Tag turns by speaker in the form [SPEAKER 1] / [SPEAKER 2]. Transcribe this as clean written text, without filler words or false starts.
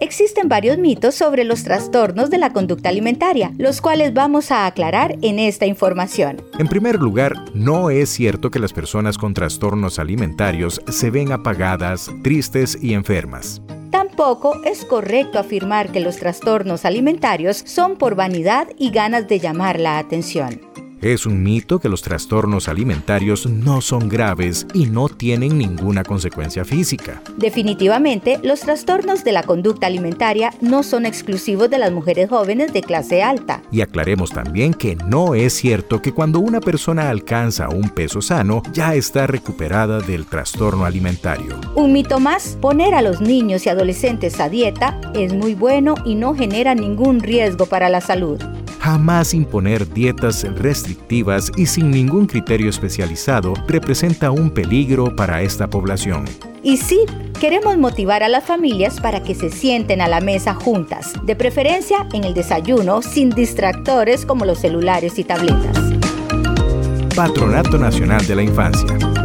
[SPEAKER 1] Existen varios mitos sobre los trastornos de la conducta alimentaria, los cuales vamos a aclarar en esta información.
[SPEAKER 2] En primer lugar, no es cierto que las personas con trastornos alimentarios se ven apagadas, tristes y enfermas.
[SPEAKER 1] Tampoco es correcto afirmar que los trastornos alimentarios son por vanidad y ganas de llamar la atención.
[SPEAKER 2] Es un mito que los trastornos alimentarios no son graves y no tienen ninguna consecuencia física.
[SPEAKER 1] Definitivamente, los trastornos de la conducta alimentaria no son exclusivos de las mujeres jóvenes de clase alta.
[SPEAKER 2] Y aclaremos también que no es cierto que cuando una persona alcanza un peso sano, ya está recuperada del trastorno alimentario.
[SPEAKER 1] Un mito más: poner a los niños y adolescentes a dieta es muy bueno y no genera ningún riesgo para la salud.
[SPEAKER 2] Jamás imponer dietas restrictivas y sin ningún criterio especializado representa un peligro para esta población.
[SPEAKER 1] Y sí, queremos motivar a las familias para que se sienten a la mesa juntas, de preferencia en el desayuno, sin distractores como los celulares y tabletas.
[SPEAKER 2] Patronato Nacional de la Infancia.